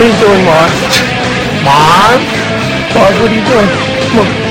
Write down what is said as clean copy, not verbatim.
What are you doing, Mom? Mom? Mom, what are you doing? Look.